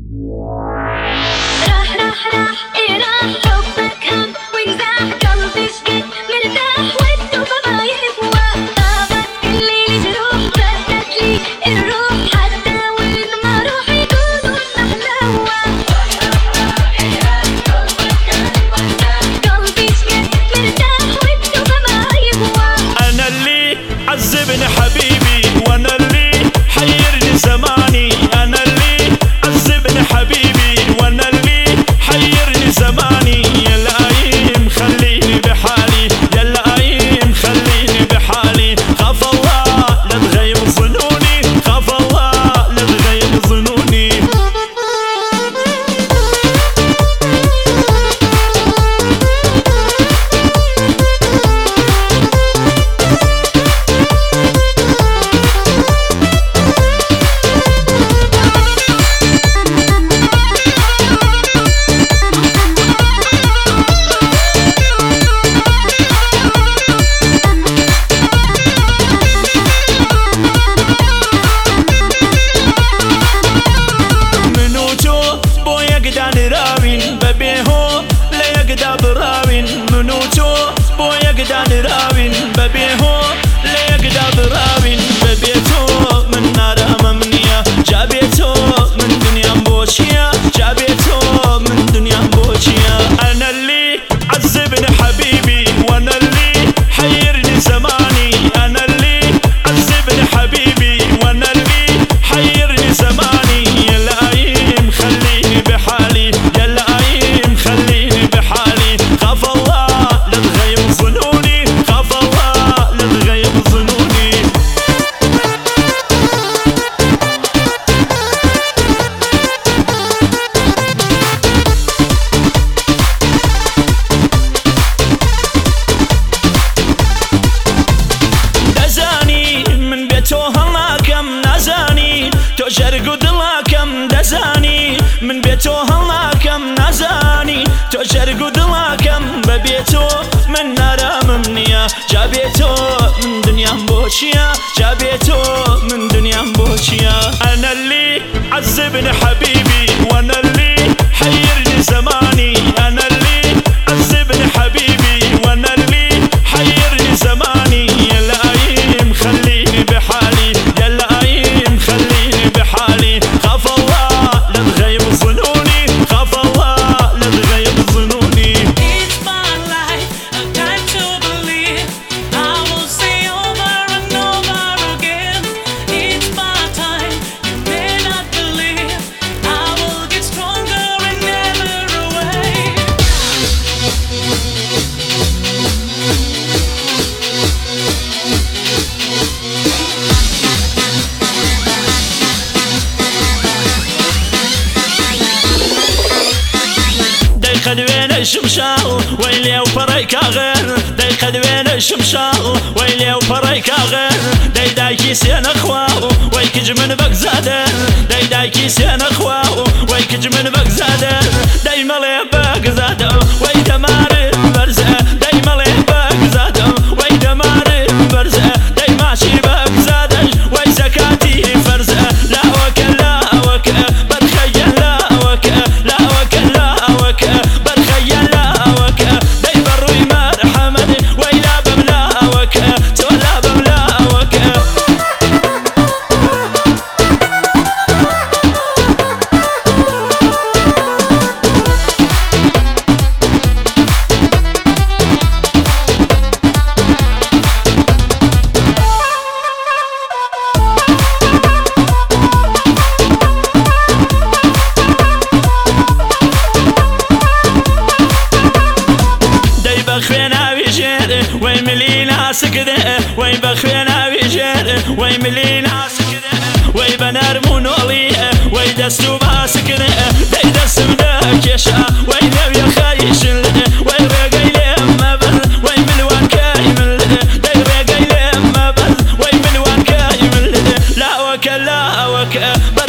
راح إيه راح حبك هم وينزاح قلبي سكت مرتاح والدوبة ما يهوى طابت كل جروح بدت لي الروح حتى وين ما روح يقولوا محلوى قلبي سكت مرتاح والدوبة ما يهوى أنا اللي عذبني حبيبي وأنا اللي حيرني زماني أنا اللي عذبني حبيبي وأنا اللي حيرني زماني يا لئيم خليني بحالي يا لئيم خليني بحالي خاف الله لا تغيب ظنوني خاف الله لا تغيب ظنوني ببيهو لا يقدر براوين منوتو بو يقدر راوين ببيهو لا يقدر براوين ببيتو من نار أمامنية جابيتو من دنيا مبوشية جابيتو من دنيا مبوشية أنا اللي عذبني حبيبي وأنا اللي حيرني زماني أنا اللي عذبني حبيبي وأنا اللي حيرني زماني يا لئيم خليني بحالي يا لئيم خليني بحالي خاف الله لا تغيب ظنوني خاف الله لا تغيب ظنوني دزاني من بيته هلا كم نزاني تجر قدلا كم دزاني من بيته هلا كم نزاني تجر قدلا كم ببيته من نار أمامنية جابيته من دنيا مبوشية جابيته من دنيا مبوشية أنا اللي عذبني حبيبي وأنا اللي حيرني زماني أنا اللي عذبني حبيبي وأنا اللي حيرني زماني يا لئيم خليني بحالي يا لئيم خليني بحالي خاف الله لا تغيب ظنوني خاف الله لا تغيب ظنوني It's my life, a time to believe. I will say over and over again. It's my time, you may not believe. I will get stronger and never away. دايخد وين الشمشاو ويلي وفريكا غير دايخد وين الشمشاو ويلي وفريكا غير دايداكي سين اخواو ويكج من بك زادر دايداكي سين اخواو ويكج من بك زادر داي ملي بك زادر ويدا ماري برزة داي ملي بك زادر ويدا ماري برزة داي ماشي بك زادر وي زكاتي فرزة لا وكا لا وكا بتخيل لا وكا لا وكا لا وكا بتخيل لا وكا داي بروي مرحمد ويلا بملا وكا تولى بملا وكا بخوينا بيجير وي ملينا سكده وي بخوينا بيجير وي ملينا سكده وي بنرمون وليه وي دستو باسكده داي دست بدك يشا وي نبي خايش وي رقاي لما بل وي ملوان كايمل داي رقاي لما بل وي ملوان كايمل لا وكا لا وكا